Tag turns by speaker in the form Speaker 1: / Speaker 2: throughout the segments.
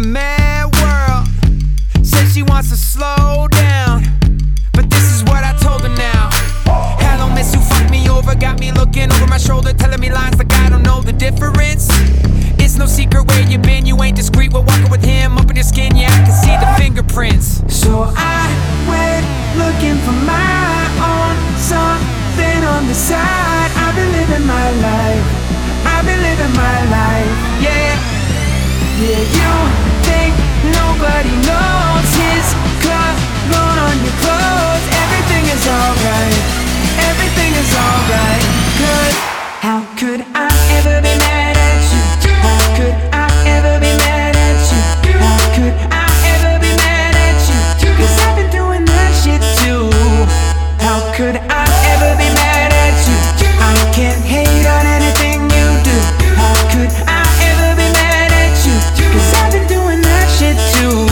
Speaker 1: mad world. Says she wants to slow down, but this is what I told her now. Hello miss, who fucked me over, got me looking over my shoulder, telling me lines like I don't know the difference. It's no secret where you been, you ain't discreet. We're walking with him up in your skin, yeah, I can see the fingerprints. So I went looking for my own something on the side. I've been living my life, I've been living my life, yeah. Yeah, you think nobody knows his cologne on your clothes. Everything is alright, everything is alright. How could I ever be mad at you? How could I ever be mad at you? How could I ever be mad at you? 'Cause I've been doing that shit too. How could I ever be mad at you? I can't hate on anything you do. How could I ever be mad at you? 'Cause I've been doing that shit too.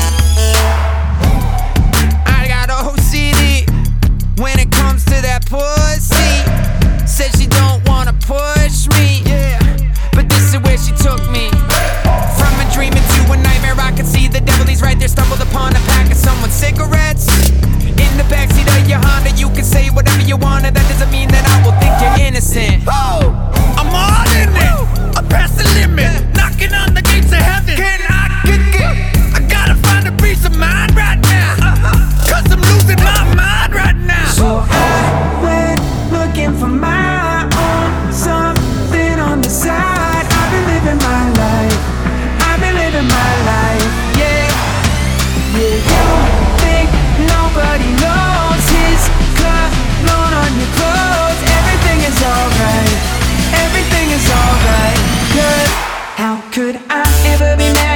Speaker 1: I got OCD when it comes to that pussy. Said she don't wanna push me, yeah, but this is where she took me. From a dream into a nightmare, I could see the devil, he's right there. Stumbled upon a pack of someone's cigarettes. In the backseat of your Honda, you can say whatever you wanna. That doesn't mean that I will think you're innocent. Oh, I'm all in it, I'm past the limit, knocking on the gates of heaven. Can I kick it? I gotta find a peace of mind right now, 'cause I'm losing my mind right now. So I went looking for my own something on the side. I've been living my life, I've been living my life, yeah. Yeah, you think nobody knows his cologne on your clothes. Everything is alright, everything is alright. 'Cause how could I ever be mad